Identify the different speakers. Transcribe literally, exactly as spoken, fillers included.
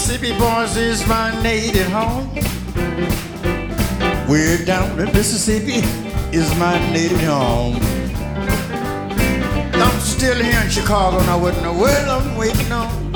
Speaker 1: Mississippi, boys, is my native home. Way down in Mississippi is my native home. I'm still here in Chicago, and I wouldn't know what I'm waiting on.